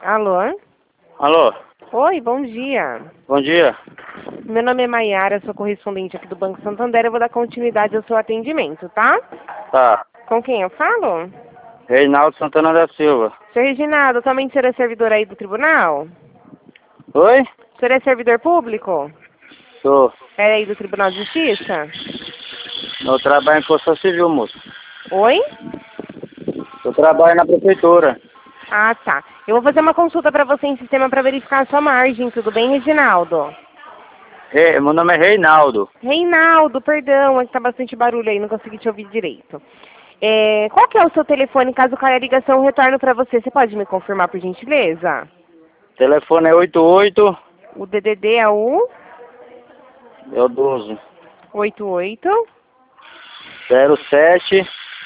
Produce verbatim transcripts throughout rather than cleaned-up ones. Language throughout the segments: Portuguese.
Alô? Alô? Oi, bom dia. Bom dia. Meu nome é Maiara, sou correspondente aqui do Banco Santander. Eu vou dar continuidade ao seu atendimento, tá? Tá. Com quem eu falo? Reinaldo Santana da Silva. Seu Reginaldo, atualmente o senhor é servidor aí do tribunal? Oi? O senhor é servidor público? Sou. É aí do Tribunal de Justiça? Eu trabalho em construção civil, moço. Oi? Eu trabalho na prefeitura. Ah, tá. Eu vou fazer uma consulta para você em sistema para verificar a sua margem. Tudo bem, Reginaldo? Re... Meu nome é Reinaldo. Reinaldo, perdão, é que tá bastante barulho aí, não consegui te ouvir direito. É, qual que é o seu telefone? Caso caia a ligação, eu retorno para você. Você pode me confirmar, por gentileza? Telefone é oito oito. O D D D é o É o doze. oito oito. zero sete.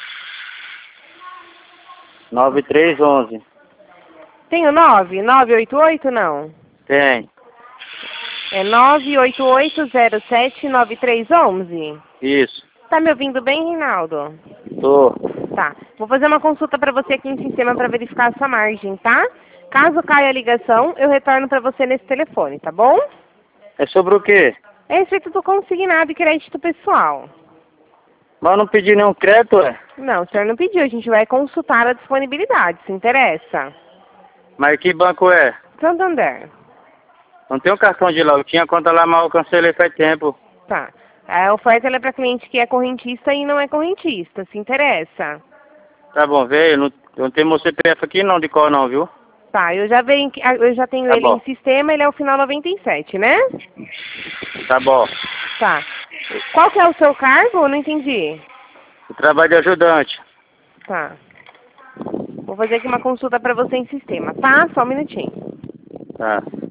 nove três onze. Tem o nove? nove oito oito, não? Tem. É nove oito oito zero sete nove três um um. Isso. Tá me ouvindo bem, Reinaldo? Tô. Tá. Vou fazer uma consulta para você aqui em sistema para verificar a sua margem, tá? Caso caia a ligação, eu retorno para você nesse telefone, tá bom? É sobre o quê? É respeito do consignado e crédito pessoal. Mas eu não pedi nenhum crédito, é? Não, o senhor não pediu. A gente vai consultar a disponibilidade. Se interessa? Mas que banco é? Santander. Não tem um cartão de lá. Eu tinha conta lá, mas eu cancelei faz tempo. Tá. A oferta ela é para cliente que é correntista e não é correntista. Se interessa? Tá bom, velho. Não, eu não tenho meu C P F aqui não, de qual não, viu? Tá, eu já, venho, eu já tenho Tá ele bom. em sistema, ele é o final noventa e sete, né? Tá bom. Tá. Qual que é o seu cargo? Eu não entendi. Eu trabalho de ajudante. Tá. Vou fazer aqui uma consulta para você em sistema, tá? Só um minutinho. Tá.